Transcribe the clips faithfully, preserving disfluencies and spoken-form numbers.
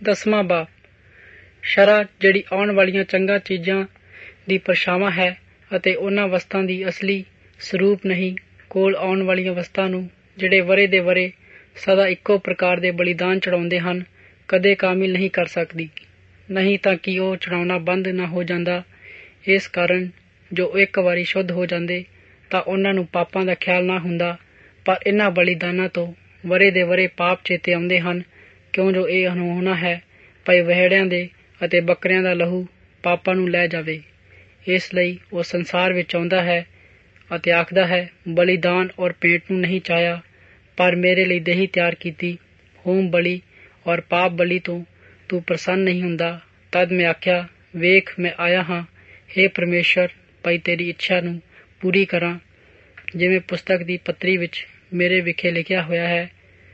ਦਸਵਾਂ ਬਾਬ। ਸ਼ਰ੍ਹਾ ਜਿਹੜੀ ਆਉਣ ਵਾਲੀਆਂ ਚੰਗਾ ਚੀਜ਼ਾਂ ਦੀ ਪਰਛਾਵਾਂ ਹੈ ਅਤੇ ਉਹਨਾਂ ਵਸਤਾਂ ਦੀ ਅਸਲੀ ਸਰੂਪ ਨਹੀਂ। ਕੋਲ ਆਉਣ ਵਾਲੀਆਂ ਵਸਤਾਂ ਨੂੰ ਜਿਹੜੇ ਵਰੇ ਦੇ ਵਰੇ ਸਦਾ ਇੱਕੋ ਪ੍ਰਕਾਰ ਦੇ ਬਲੀਦਾਨ ਚੜਾਉਂਦੇ ਹਨ ਕਦੇ ਕਾਮਿਲ ਨਹੀਂ ਕਰ ਸਕਦੀ, ਨਹੀਂ ਤਾਂ ਕਿ ਉਹ ਚੜਾਉਣਾ ਬੰਦ ਨਾ ਹੋ ਜਾਂਦਾ। ਇਸ ਕਾਰਨ ਜੋ ਇੱਕ ਵਾਰੀ ਸ਼ੁੱਧ ਹੋ ਜਾਂਦੇ ਤਾਂ ਉਹਨਾਂ ਨੂੰ ਪਾਪਾਂ ਦਾ ਖਿਆਲ ਨਾ ਹੁੰਦਾ, ਪਰ ਇਹਨਾਂ ਬਲੀਦਾਨਾਂ ਤੋਂ ਵਰੇ ਦੇ ਵਰੇ ਪਾਪ ਚੇਤੇ ਆਉਂਦੇ ਹਨ, ਕਿਉਂ ਜੋ ਇਹ ਅਨਹੋਣਾ ਹੈ ਭਾਈ ਵਹਿੜਿਆਂ ਦੇ ਅਤੇ ਬੱਕਰਿਆਂ ਦਾ ਲਹੂ ਪਾਪਾਂ ਨੂੰ ਲੈ ਜਾਵੇ। ਇਸ ਲਈ ਉਹ ਸੰਸਾਰ ਵਿੱਚ ਆਉਂਦਾ ਹੈ ਅਤੇ ਆਖਦਾ ਹੈ, ਬਲੀਦਾਨ ਔਰ ਭੇਂਟ ਨੂੰ ਨਹੀਂ ਚਾਹਿਆ, ਪਰ ਮੇਰੇ ਲਈ ਦੇਹੀ ਤਿਆਰ ਕੀਤੀ। ਹੋਮ ਬਲੀ ਔਰ ਪਾਪ ਬਲੀ ਤੋਂ ਤੂੰ ਪ੍ਰਸੰਨ ਨਹੀਂ ਹੁੰਦਾ। ਤਦ ਮੈਂ ਆਖਿਆ, ਵੇਖ ਮੈਂ ਆਇਆ ਹਾਂ, ਹੇ ਪਰਮੇਸ਼ਰ, ਭਾਈ ਤੇਰੀ ਇੱਛਾ ਨੂੰ ਪੂਰੀ ਕਰਾਂ, ਜਿਵੇਂ ਪੁਸਤਕ ਦੀ ਪੱਤਰੀ ਵਿੱਚ ਮੇਰੇ ਵਿਖੇ ਲਿਖਿਆ ਹੋਇਆ ਹੈ।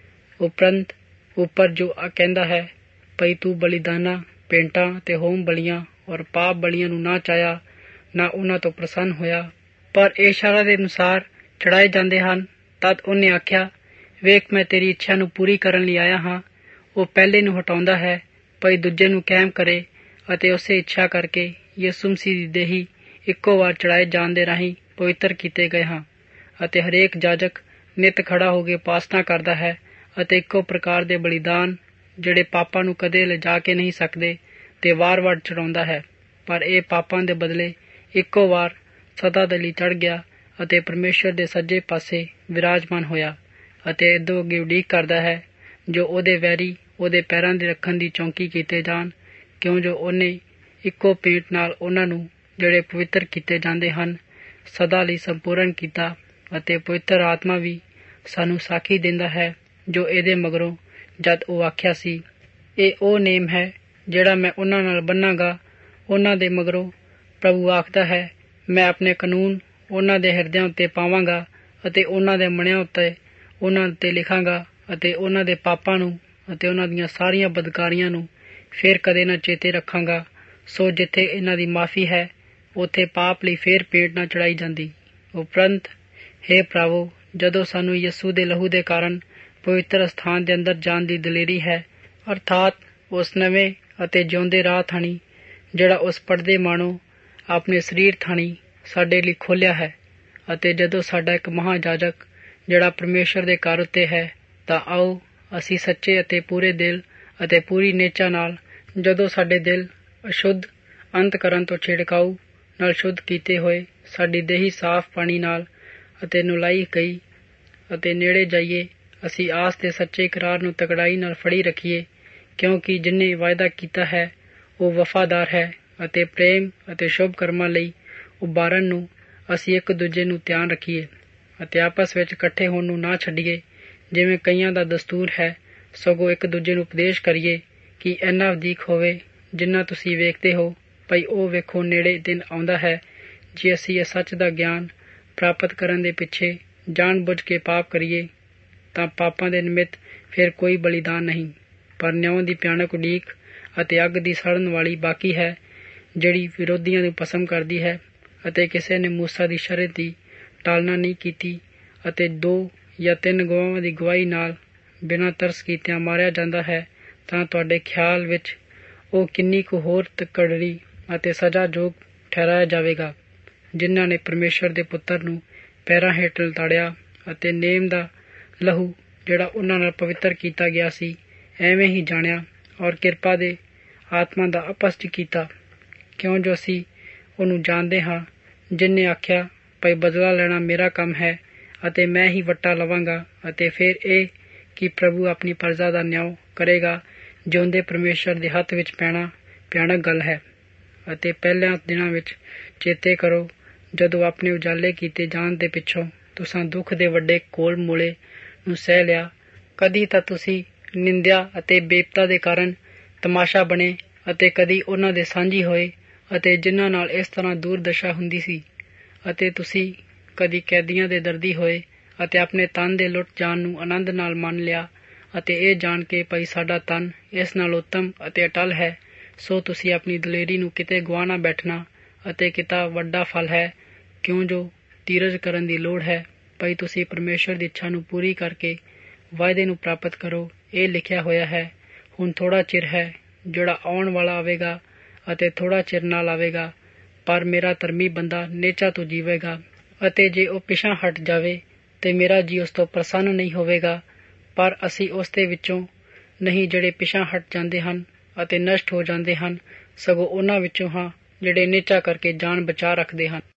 ਉਪਰੰਤ ਉੱਪਰ ਜੋ ਕਹਿੰਦਾ ਹੈ, ਭਾਈ ਤੂੰ ਬਲੀਦਾਨਾਂ, ਭੇਂਟਾਂ ਅਤੇ ਹੋਮ ਬਲੀਆਂ ਔਰ ਪਾਪ ਬਲੀਆਂ ਨੂੰ ਨਾ ਚਾਹਿਆ, ਨਾ ਉਹਨਾਂ ਤੋਂ ਪ੍ਰਸੰਨ ਹੋਇਆ, ਪਰ ਇਹ ਸ਼ਰ੍ਹਾ ਦੇ ਅਨੁਸਾਰ ਚੜਾਏ ਜਾਂਦੇ ਹਨ। ਤਦ ਉਹਨੇ ਆਖਿਆ, ਵੇਖ ਮੈਂ ਤੇਰੀ ਇੱਛਾ ਨੂੰ ਪੂਰੀ ਕਰਨ ਲਈ ਆਇਆ ਹਾਂ। ਉਹ ਪਹਿਲੇ ਨੂੰ ਹਟਾਉਂਦਾ ਹੈ ਭਾਈ ਦੂਜੇ ਨੂੰ ਕਾਇਮ ਕਰੇ, ਅਤੇ ਉਸੇ ਇੱਛਾ ਕਰਕੇ ਯਿਸੂ ਮਸੀਹ ਦੀ ਦੇਹੀ ਇੱਕੋ ਵਾਰ ਚੜਾਏ ਜਾਣ ਦੇ ਰਾਹੀਂ ਪਵਿੱਤਰ ਕੀਤੇ ਗਏ ਹਾਂ। ਅਤੇ ਹਰੇਕ ਜਾਜਕ ਨਿੱਤ ਖੜਾ ਹੋ ਕੇ ਉਪਾਸਨਾ ਕਰਦਾ ਹੈ ਅਤੇ ਇੱਕੋ ਪ੍ਰਕਾਰ ਦੇ ਬਲੀਦਾਨ ਜਿਹੜੇ ਪਾਪਾਂ ਨੂੰ ਕਦੇ ਲਿਜਾ ਕੇ ਨਹੀਂ ਸਕਦੇ ਤੇ ਵਾਰ ਵਾਰ ਚੜਾਉਂਦਾ ਹੈ। ਪਰ ਇਹ ਪਾਪਾਂ ਦੇ ਬਦਲੇ ਇੱਕੋ ਵਾਰ ਸਦਾ ਦੇ ਲਈ ਚੜ੍ਹ ਗਿਆ ਅਤੇ ਪਰਮੇਸ਼ਰ ਦੇ ਸੱਜੇ ਪਾਸੇ ਵਿਰਾਜਮਾਨ ਹੋਇਆ ਅਤੇ ਅੱਗੋਂ ਅੱਗੇ ਉਡੀਕ ਕਰਦਾ ਹੈ ਜੋ ਉਹਦੇ ਵੈਰੀ ਉਹਦੇ ਪੈਰਾਂ ਦੇ ਰੱਖਣ ਦੀ ਚੌਂਕੀ ਕੀਤੇ ਜਾਣ, ਕਿਉਂ ਜੋ ਉਹਨੇ ਇੱਕੋ ਭੇਂਟ ਨਾਲ ਉਹਨਾਂ ਨੂੰ ਜਿਹੜੇ ਪਵਿੱਤਰ ਕੀਤੇ ਜਾਂਦੇ ਹਨ ਸਦਾ ਲਈ ਸੰਪੂਰਨ ਕੀਤਾ। ਅਤੇ ਪਵਿੱਤਰ ਆਤਮਾ ਵੀ ਸਾਨੂੰ ਸਾਖੀ ਦਿੰਦਾ ਹੈ ਜੋ ਇਹਦੇ ਮਗਰੋਂ ਜਦ ਉਹ ਆਖਿਆ ਸੀ, ਇਹ ਉਹ ਨੇਮ ਹੈ ਜਿਹੜਾ ਮੈਂ ਉਹਨਾਂ ਨਾਲ ਬੰਨਾਂਗਾ। ਉਹਨਾਂ ਦੇ ਮਗਰੋਂ ਪ੍ਰਭੂ ਆਖਦਾ ਹੈ, ਮੈਂ ਆਪਣੇ ਕਾਨੂੰਨ ਉਹਨਾਂ ਦੇ ਹਿਰਦਿਆਂ ਉੱਤੇ ਪਾਵਾਂਗਾ ਅਤੇ ਉਹਨਾਂ ਦੇ ਮਨਿਆਂ ਉੱਤੇ ਉਹਨਾਂ ਉੱਤੇ ਲਿਖਾਂਗਾ, ਅਤੇ ਉਹਨਾਂ ਦੇ ਪਾਪਾਂ ਨੂੰ ਅਤੇ ਉਹਨਾਂ ਦੀਆਂ ਸਾਰੀਆਂ ਬਦਕਾਰੀਆਂ ਨੂੰ ਫੇਰ ਕਦੇ ਨਾ ਚੇਤੇ ਰੱਖਾਂਗਾ। ਸੋ ਜਿੱਥੇ ਇਹਨਾਂ ਦੀ ਮਾਫੀ ਹੈ ਉੱਥੇ ਪਾਪ ਲਈ ਫੇਰ ਭੇਂਟ ਨਾ ਚੜਾਈ ਜਾਂਦੀ। ਉਪਰੰਤ ਹੇ ਭਰਾਵੋ, ਜਦੋਂ ਸਾਨੂੰ ਯਿਸੂ ਦੇ ਲਹੂ ਦੇ ਕਾਰਨ ਪਵਿੱਤਰ ਸਥਾਨ ਦੇ ਅੰਦਰ ਜਾਣ ਦੀ ਦਲੇਰੀ ਹੈ, ਅਰਥਾਤ ਉਸ ਨਵੇਂ ਅਤੇ ਜਿਉਂਦੇ ਰਾਹ ਥਾਣੀ ਜਿਹੜਾ ਉਸ ਪੜਦੇ ਮਾਣੋ ਆਪਣੇ ਸਰੀਰ ਥਾਣੀ ਸਾਡੇ ਲਈ ਖੋਲ੍ਹਿਆ ਹੈ, ਅਤੇ ਜਦੋਂ ਸਾਡਾ ਇੱਕ ਮਹਾਜਾਜਕ ਜਿਹੜਾ ਪਰਮੇਸ਼ਰ ਦੇ ਘਰ ਉੱਤੇ ਹੈ, ਤਾਂ ਆਓ ਅਸੀਂ ਸੱਚੇ ਅਤੇ ਪੂਰੇ ਦਿਲ ਅਤੇ ਪੂਰੀ ਨਿਹਚਾ ਨਾਲ, ਜਦੋਂ ਸਾਡੇ ਦਿਲ ਅਸ਼ੁੱਧ ਅੰਤ ਕਰਨ ਤੋਂ ਛਿੜਕਾਊ ਨਾਲ ਸ਼ੁੱਧ ਕੀਤੇ ਹੋਏ, ਸਾਡੀ ਦੇਹੀ ਸਾਫ਼ ਪਾਣੀ ਨਾਲ ਅਤੇ ਨੁਲਾਈ ਗਈ ਅਤੇ ਨੇੜੇ ਜਾਈਏ, ਅਸੀਂ ਆਸ ਦੇ ਸੱਚੇ ਇਕਰਾਰ ਨੂੰ ਤਕੜਾਈ ਨਾਲ ਫੜੀ ਰੱਖੀਏ, ਕਿਉਂਕਿ ਜਿਨ੍ਹੇ ਵਾਅਦਾ ਕੀਤਾ ਹੈ ਉਹ ਵਫਾਦਾਰ ਹੈ। ਅਤੇ ਪ੍ਰੇਮ ਅਤੇ ਸ਼ੁਭ ਕਰਮਾਂ ਲਈ ਉਭਾਰਨ ਨੂੰ ਅਸੀਂ ਇੱਕ ਦੂਜੇ ਨੂੰ ਧਿਆਨ ਰੱਖੀਏ ਅਤੇ ਆਪਸ ਵਿੱਚ ਇਕੱਠੇ ਹੋਣ ਨੂੰ ਨਾ ਛੱਡੀਏ, ਜਿਵੇਂ ਕਈਆਂ ਦਾ ਦਸਤੂਰ ਹੈ, ਸਗੋਂ ਇੱਕ ਦੂਜੇ ਨੂੰ ਉਪਦੇਸ਼ ਕਰੀਏ ਕਿ ਇੰਨਾ ਵਧੀਕ ਹੋਵੇ ਜਿੰਨਾ ਤੁਸੀਂ ਵੇਖਦੇ ਹੋ। ਭਾਈ ਉਹ ਵੇਖੋ ਨੇੜੇ ਦਿਨ ਆਉਂਦਾ ਹੈ, ਜੇ ਅਸੀਂ ਇਹ ਸੱਚ ਦਾ ਗਿਆਨ ਪ੍ਰਾਪਤ ਕਰਨ ਦੇ ਪਿੱਛੇ ਜਾਣ ਬੁੱਝ ਕੇ ਪਾਪ ਕਰੀਏ ਤਾਂ ਪਾਪਾਂ ਦੇ ਨਿਮਿਤ ਫਿਰ ਕੋਈ ਬਲੀਦਾਨ ਨਹੀਂ, ਪਰ ਨਿਉਂ ਦੀ ਭਿਆਨਕ ਉਡੀਕ ਅਤੇ ਅੱਗ ਦੀ ਸੜਨ ਵਾਲੀ ਬਾਕੀ ਹੈ, ਜਿਹੜੀ ਵਿਰੋਧੀਆਂ ਨੂੰ ਪਸੰਦ ਕਰਦੀ ਹੈ। ਅਤੇ ਕਿਸੇ ਨੇ ਮੂਸਾ ਦੀ ਸ਼ਰਤ ਦੀ ਟਾਲਣਾ ਨਹੀਂ ਕੀਤੀ, ਅਤੇ ਦੋ ਜਾਂ ਤਿੰਨ ਗਵਾਹਾਂ ਦੀ ਗਵਾਹੀ ਨਾਲ ਬਿਨਾਂ ਤਰਸ ਕੀਤਿਆਂ ਮਾਰਿਆ ਜਾਂਦਾ ਹੈ, ਤਾਂ ਤੁਹਾਡੇ ਖਿਆਲ ਵਿੱਚ ਉਹ ਕਿੰਨੀ ਕੁ ਹੋਰ ਤਕੜੀ ਅਤੇ ਸਜ਼ਾਯੋਗ ਠਹਿਰਾਇਆ ਜਾਵੇਗਾ, ਜਿਨ੍ਹਾਂ ਨੇ ਪਰਮੇਸ਼ਰ ਦੇ ਪੁੱਤਰ ਨੂੰ ਪੈਰਾਂ ਹੇਠ ਲਤਾੜਿਆ ਅਤੇ ਨੇਮ ਦਾ ਲਹੂ ਜਿਹੜਾ ਉਹਨਾਂ ਨਾਲ ਪਵਿੱਤਰ ਕੀਤਾ ਗਿਆ ਸੀ ਐਵੇਂ ਹੀ ਜਾਣਿਆ, ਔਰ ਕਿਰਪਾ ਦੇ ਆਤਮਾ ਦਾ ਆਪਸ 'ਚ ਕੀਤਾ, ਕਿਉਂ ਜੋ ਅਸੀਂ ਉਹਨੂੰ ਜਾਣਦੇ ਹਾਂ ਜਿਹਨੇ ਆਖਿਆ, ਭਾਈ ਬਦਲਾ ਲੈਣਾ ਮੇਰਾ ਕੰਮ ਹੈ ਅਤੇ ਮੈਂ ਹੀ ਵੱਟਾ ਲਵਾਂਗਾ। ਅਤੇ ਫਿਰ ਇਹ ਕਿ ਪ੍ਰਭੂ ਆਪਣੀ ਪ੍ਰਜਾ ਦਾ ਨਿਆਂ ਕਰੇਗਾ। ਜਿਉਂਦੇ ਪਰਮੇਸ਼ਰ ਦੇ ਹੱਥ ਵਿੱਚ ਪੈਣਾ ਭਿਆਨਕ ਗੱਲ ਹੈ। ਅਤੇ ਪਹਿਲਿਆਂ ਦਿਨਾਂ ਵਿੱਚ ਚੇਤੇ ਕਰੋ, ਜਦੋਂ ਆਪਣੇ ਉਜਾਲੇ ਕੀਤੇ ਜਾਣ ਦੇ ਪਿੱਛੋਂ ਤੁਸਾਂ ਦੁੱਖ ਦੇ ਵੱਡੇ ਕੋਲ ਮੂਲੇ ਨੂੰ ਸਹਿ ਲਿਆ। ਕਦੀ ਤਾਂ ਤੁਸੀਂ ਨਿੰਦਿਆ ਅਤੇ ਬੇਪਤਾ ਦੇ ਕਾਰਨ ਤਮਾਸ਼ਾ ਬਣੇ, ਅਤੇ ਕਦੀ ਉਹਨਾਂ ਦੇ ਸਾਂਝੀ ਹੋਏ ਅਤੇ ਜਿਨ੍ਹਾਂ ਨਾਲ ਇਸ ਤਰ੍ਹਾਂ ਦੁਰਦਸ਼ਾ ਹੁੰਦੀ ਸੀ। ਅਤੇ ਤੁਸੀਂ ਕਦੀ ਕੈਦੀਆਂ ਦੇ ਦਰਦੀ ਹੋਏ ਅਤੇ ਆਪਣੇ ਤਨ ਦੇ ਲੁੱਟ ਜਾਣ ਨੂੰ ਆਨੰਦ ਨਾਲ ਮੰਨ ਲਿਆ, ਅਤੇ ਇਹ ਜਾਣ ਕੇ ਭਾਈ ਸਾਡਾ ਤਨ ਇਸ ਨਾਲ ਉੱਤਮ ਅਤੇ ਅਟਲ ਹੈ। ਸੋ ਤੁਸੀਂ ਆਪਣੀ ਦਲੇਰੀ ਨੂੰ ਕਿਤੇ ਗੁਆ ਨਾ ਬੈਠਣਾ, ਅਤੇ ਕਿਤਾ ਵੱਡਾ ਫਲ ਹੈ, ਕਿਉਂ ਜੋ ਧੀਰਜ ਕਰਨ ਦੀ ਲੋੜ ਹੈ। ਭਾਈ ਤੁਸੀਂ ਪਰਮੇਸ਼ਰ ਦੀ ਇੱਛਾ ਨੂੰ ਪੂਰੀ ਕਰਕੇ ਵਾਅਦੇ ਨੂੰ ਪ੍ਰਾਪਤ ਕਰੋ। ਇਹ ਲਿਖਿਆ ਹੋਇਆ ਹੈ, ਹੁਣ ਥੋੜ੍ਹਾ ਚਿਰ ਹੈ ਜਿਹੜਾ ਆਉਣ ਵਾਲਾ ਆਵੇਗਾ ਅਤੇ ਥੋੜ੍ਹਾ ਚਿਰ ਨਾਲ ਆਵੇਗਾ, ਪਰ ਮੇਰਾ ਧਰਮੀ ਬੰਦਾ ਨੇਚਾ ਤੋਂ ਜੀਵੇਗਾ। ਅਤੇ ਜੇ ਉਹ ਪਿਛਾਂਹ ਹਟ ਜਾਵੇ ਤੇ ਮੇਰਾ ਜੀ ਉਸ ਤੋਂ ਪ੍ਰਸੰਨ ਨਹੀਂ ਹੋਵੇਗਾ। ਪਰ ਅਸੀਂ ਉਸ ਦੇ ਵਿੱਚੋਂ ਨਹੀਂ ਜਿਹੜੇ ਪਿਛਾਂਹ ਹਟ ਜਾਂਦੇ ਹਨ ਅਤੇ ਨਸ਼ਟ ਹੋ ਜਾਂਦੇ ਹਨ, ਸਗੋਂ ਉਹਨਾਂ ਵਿੱਚੋਂ ਹਾਂ ਜਿਹੜੇ ਨੇਚਾ ਕਰਕੇ ਜਾਨ ਬਚਾ ਰੱਖਦੇ ਹਨ।